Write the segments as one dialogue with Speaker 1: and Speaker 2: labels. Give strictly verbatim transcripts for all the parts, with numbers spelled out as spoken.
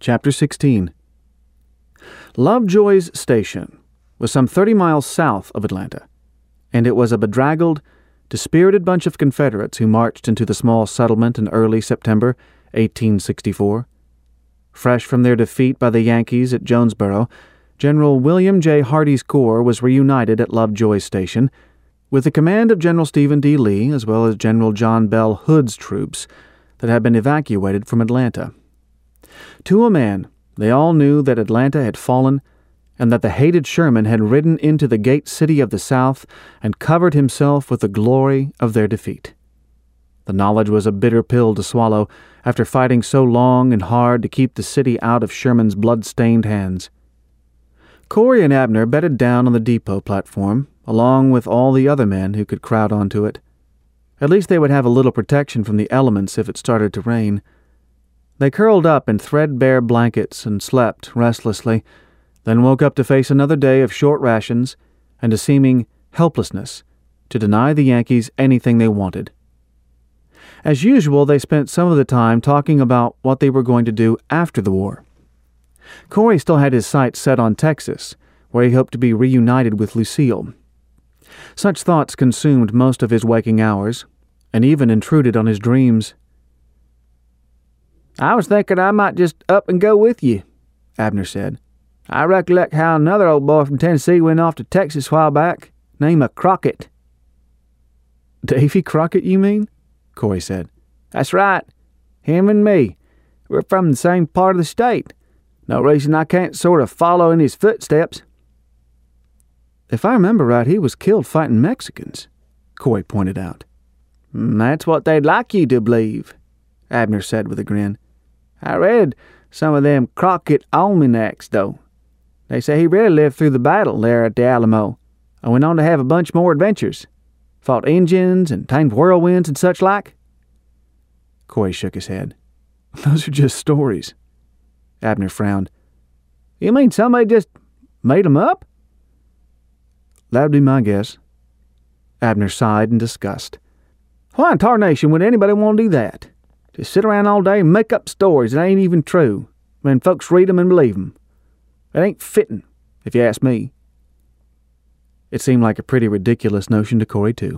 Speaker 1: Chapter sixteen. Lovejoy's Station was some thirty miles south of Atlanta, and it was a bedraggled, dispirited bunch of Confederates who marched into the small settlement in early September eighteen sixty-four. Fresh from their defeat by the Yankees at Jonesboro, General William J. Hardee's corps was reunited at Lovejoy's Station, with the command of General Stephen D. Lee as well as General John Bell Hood's troops that had been evacuated from Atlanta. To a man, they all knew that Atlanta had fallen and that the hated Sherman had ridden into the gate city of the South and covered himself with the glory of their defeat. The knowledge was a bitter pill to swallow after fighting so long and hard to keep the city out of Sherman's blood-stained hands. Corey and Abner bedded down on the depot platform, along with all the other men who could crowd onto it. At least they would have a little protection from the elements if it started to rain. They curled up in threadbare blankets and slept restlessly, then woke up to face another day of short rations and a seeming helplessness to deny the Yankees anything they wanted. As usual, they spent some of the time talking about what they were going to do after the war. Corey still had his sights set on Texas, where he hoped to be reunited with Lucille. Such thoughts consumed most of his waking hours, and even intruded on his dreams.
Speaker 2: "I was thinking I might just up and go with you," Abner said. "I recollect how another old boy from Tennessee went off to Texas a while back, named a Crockett."
Speaker 1: "Davy Crockett, you mean?" Corey said.
Speaker 2: "That's right. Him and me. We're from the same part of the state. No reason I can't sort of follow in his footsteps."
Speaker 1: "If I remember right, he was killed fighting Mexicans," Corey pointed out.
Speaker 2: "That's what they'd like you to believe," Abner said with a grin. "I read some of them Crockett almanacs, though. They say he really lived through the battle there at the Alamo, and went on to have a bunch more adventures. Fought Injuns and tamed whirlwinds and such like."
Speaker 1: Corey shook his head. "Those are just stories."
Speaker 2: Abner frowned. "You mean somebody just made 'em up?"
Speaker 1: "That would be my guess." Abner sighed in disgust.
Speaker 2: "Why in tarnation would anybody want to do that? Just sit around all day and make up stories that ain't even true, when folks read 'em and believe 'em. It ain't fittin', if you ask me."
Speaker 1: It seemed like a pretty ridiculous notion to Corey, too.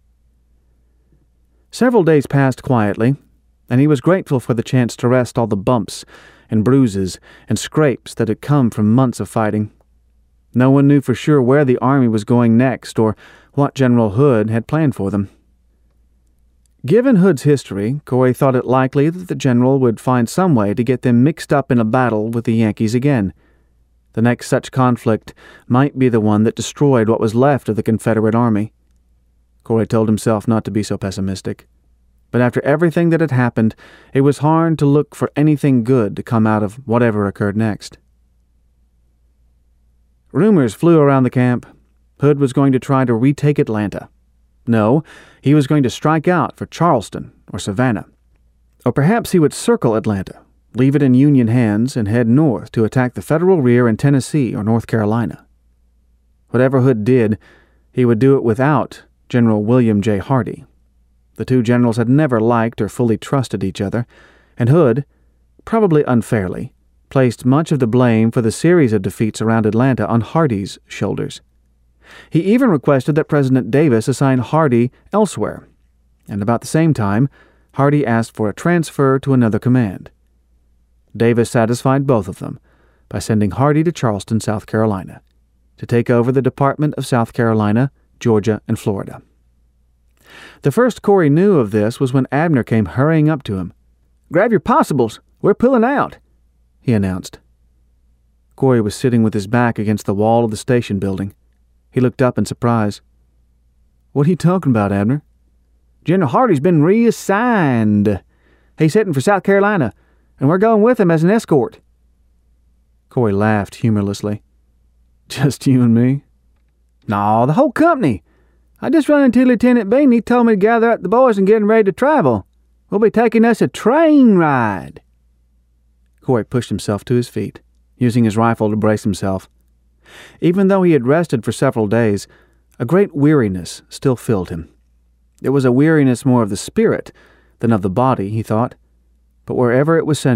Speaker 1: Several days passed quietly, and he was grateful for the chance to rest all the bumps and bruises and scrapes that had come from months of fighting. No one knew for sure where the army was going next or what General Hood had planned for them. Given Hood's history, Corey thought it likely that the general would find some way to get them mixed up in a battle with the Yankees again. The next such conflict might be the one that destroyed what was left of the Confederate army. Corey told himself not to be so pessimistic. But after everything that had happened, it was hard to look for anything good to come out of whatever occurred next. Rumors flew around the camp. Hood was going to try to retake Atlanta. No, he was going to strike out for Charleston or Savannah. Or perhaps he would circle Atlanta, leave it in Union hands, and head north to attack the Federal rear in Tennessee or North Carolina. Whatever Hood did, he would do it without General William J. Hardee. The two generals had never liked or fully trusted each other, and Hood, probably unfairly, placed much of the blame for the series of defeats around Atlanta on Hardee's shoulders. He even requested that President Davis assign Hardee elsewhere, and about the same time, Hardee asked for a transfer to another command. Davis satisfied both of them by sending Hardee to Charleston, South Carolina, to take over the Department of South Carolina, Georgia, and Florida. The first Corey knew of this was when Abner came hurrying up to him.
Speaker 2: "Grab your possibles. We're pulling out," he announced.
Speaker 1: Corey was sitting with his back against the wall of the station building. He looked up in surprise. "What are you talking about, Abner?"
Speaker 2: "General Hardee's been reassigned. He's heading for South Carolina, and we're going with him as an escort."
Speaker 1: Corey laughed humorlessly. "Just you and me?"
Speaker 2: "No, the whole company. I just run into Lieutenant Bean and he told me to gather up the boys and get ready to travel. We'll be taking us a train ride."
Speaker 1: Corey pushed himself to his feet, using his rifle to brace himself. Even though he had rested for several days, a great weariness still filled him. It was a weariness more of the spirit than of the body, he thought, but wherever it was centered,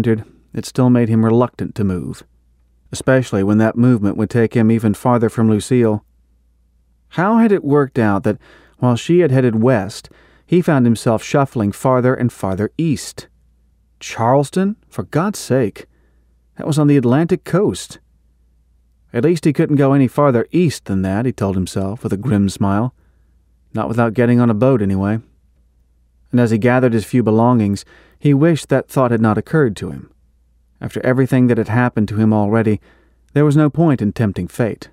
Speaker 1: it still made him reluctant to move, especially when that movement would take him even farther from Lucille. How had it worked out that while she had headed west, he found himself shuffling farther and farther east? Charleston? For God's sake! That was on the Atlantic coast. At least he couldn't go any farther east than that, he told himself with a grim smile. Not without getting on a boat, anyway. And as he gathered his few belongings, he wished that thought had not occurred to him. After everything that had happened to him already, there was no point in tempting fate.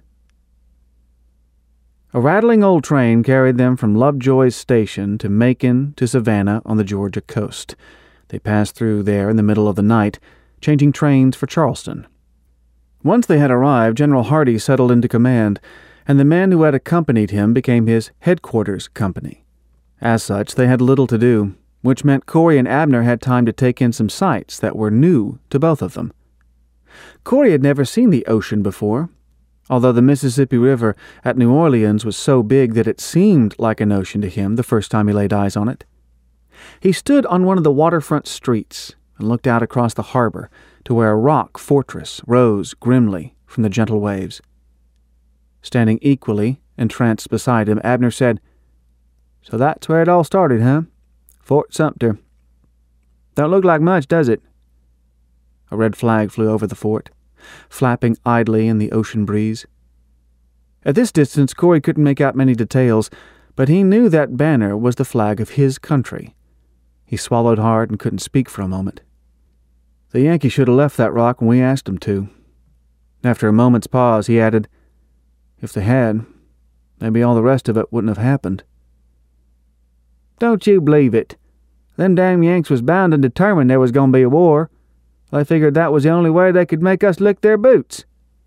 Speaker 1: A rattling old train carried them from Lovejoy's station to Macon to Savannah on the Georgia coast. They passed through there in the middle of the night, changing trains for Charleston. Once they had arrived, General Hardee settled into command, and the men who had accompanied him became his headquarters company. As such, they had little to do, which meant Corey and Abner had time to take in some sights that were new to both of them. Corey had never seen the ocean before, although the Mississippi River at New Orleans was so big that it seemed like an ocean to him the first time he laid eyes on it. He stood on one of the waterfront streets and looked out across the harbor to where a rock fortress rose grimly from the gentle waves. Standing equally entranced beside him, Abner said, "So that's where it all started, huh? Fort Sumter. Don't look like much, does it?" A red flag flew over the fort, flapping idly in the ocean breeze. At this distance, Corey couldn't make out many details, but he knew that banner was the flag of his country. He swallowed hard and couldn't speak for a moment. "The Yankees should have left that rock when we asked them to." After a moment's pause, he added, "If they had, maybe all the rest of it wouldn't have happened." "Don't you believe it. Them damn Yanks was bound and determined there was going to be a war. They figured that was the only way they could make us lick their boots."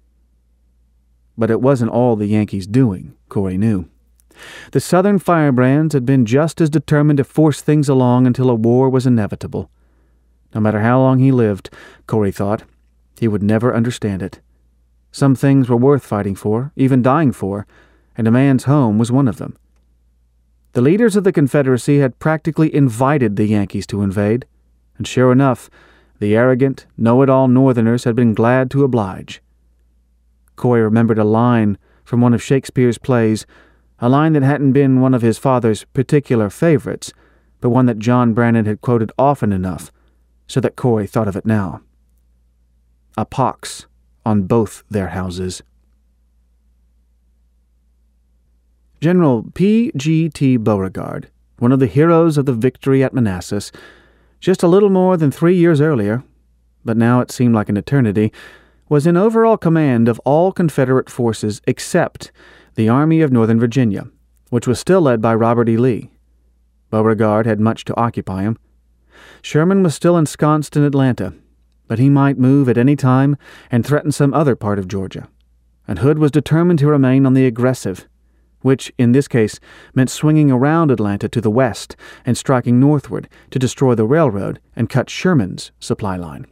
Speaker 1: But it wasn't all the Yankees' doing, Corey knew. The Southern firebrands had been just as determined to force things along until a war was inevitable. No matter how long he lived, Corey thought, he would never understand it. Some things were worth fighting for, even dying for, and a man's home was one of them. The leaders of the Confederacy had practically invited the Yankees to invade, and sure enough, the arrogant, know-it-all Northerners had been glad to oblige. Corey remembered a line from one of Shakespeare's plays, a line that hadn't been one of his father's particular favorites, but one that John Brannon had quoted often enough, so that Corey thought of it now. "A pox on both their houses." General P G T Beauregard, one of the heroes of the victory at Manassas, just a little more than three years earlier, but now it seemed like an eternity, was in overall command of all Confederate forces except the Army of Northern Virginia, which was still led by Robert E. Lee. Beauregard had much to occupy him. Sherman was still ensconced in Atlanta, but he might move at any time and threaten some other part of Georgia, and Hood was determined to remain on the aggressive, which, in this case, meant swinging around Atlanta to the west and striking northward to destroy the railroad and cut Sherman's supply line.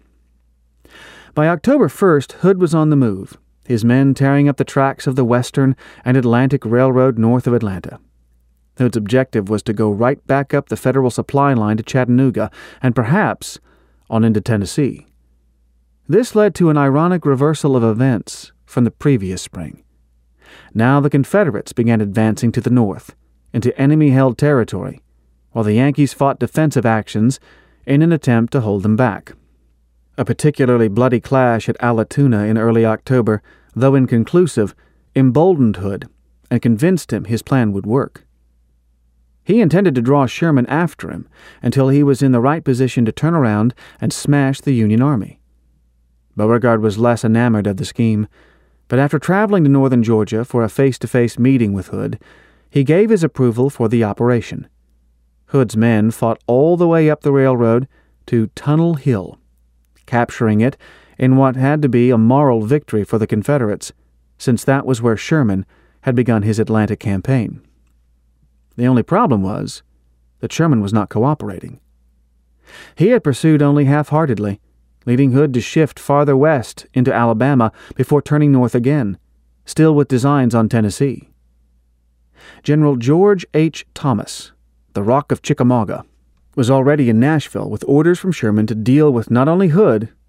Speaker 1: By October first, Hood was on the move, his men tearing up the tracks of the Western and Atlantic Railroad north of Atlanta. Hood's objective was to go right back up the Federal supply line to Chattanooga and perhaps on into Tennessee. This led to an ironic reversal of events from the previous spring. Now the Confederates began advancing to the north, into enemy-held territory, while the Yankees fought defensive actions in an attempt to hold them back. A particularly bloody clash at Allatoona in early October, though inconclusive, emboldened Hood and convinced him his plan would work. He intended to draw Sherman after him until he was in the right position to turn around and smash the Union Army. Beauregard was less enamored of the scheme, but after traveling to northern Georgia for a face-to-face meeting with Hood, he gave his approval for the operation. Hood's men fought all the way up the railroad to Tunnel Hill, capturing it in what had to be a moral victory for the Confederates, since that was where Sherman had begun his Atlanta campaign. The only problem was that Sherman was not cooperating. He had pursued only half-heartedly, leading Hood to shift farther west into Alabama before turning north again, still with designs on Tennessee. General George H. Thomas, the Rock of Chickamauga, was already in Nashville with orders from Sherman to deal with not only Hood,